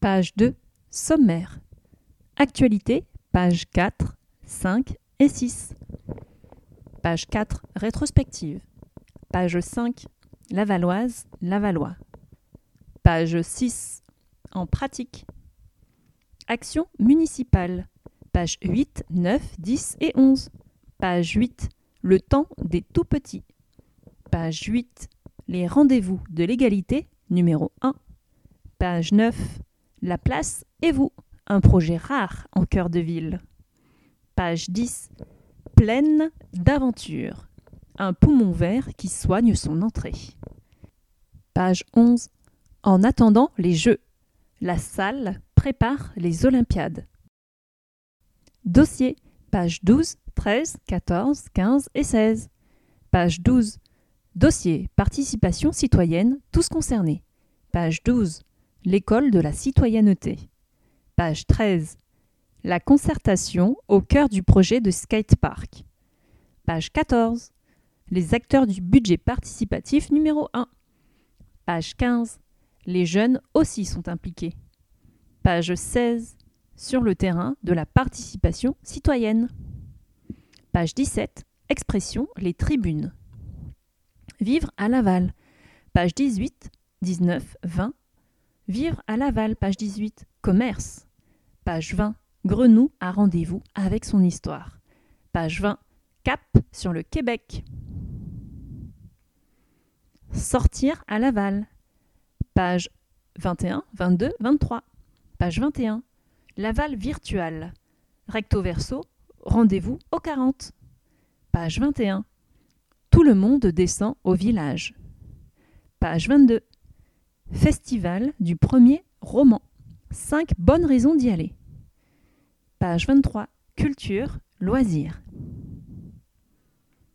Page 2. Sommaire. Actualité, pages 4, 5 et 6. Page 4. Rétrospective. Page 5. Lavalloise, Lavallois. Page 6. En pratique. Action municipale. Page 8, 9, 10 et 11. Page 8. Le temps des tout-petits. Page 8. Les rendez-vous de l'égalité, numéro 1. Page 9. La place et vous, un projet rare en cœur de ville. Page 10. Pleine d'aventure, un poumon vert qui soigne son entrée. Page 11. En attendant les Jeux, la salle prépare les Olympiades. Dossier, page 12, 13, 14, 15 et 16. Page 12. Dossier, participation citoyenne, tous concernés. Page 12. L'école de la citoyenneté. Page 13. La concertation au cœur du projet de skatepark. Page 14. Les acteurs du budget participatif numéro 1. Page 15. Les jeunes aussi sont impliqués. Page 16. Sur le terrain de la participation citoyenne. Page 17. Expression, les tribunes. Vivre à Laval. Page 18, 19, 20. Vivre à Laval, page 18. Commerce. Page 20. Grenoux a rendez-vous avec son histoire. Page 20. Cap sur le Québec. Sortir à Laval. Page 21, 22, 23. Page 21. Laval virtual. Recto verso, rendez-vous au 40. Page 21. Tout le monde descend au village. Page 22. Festival du premier roman. 5 bonnes raisons d'y aller. Page 23. Culture, loisirs.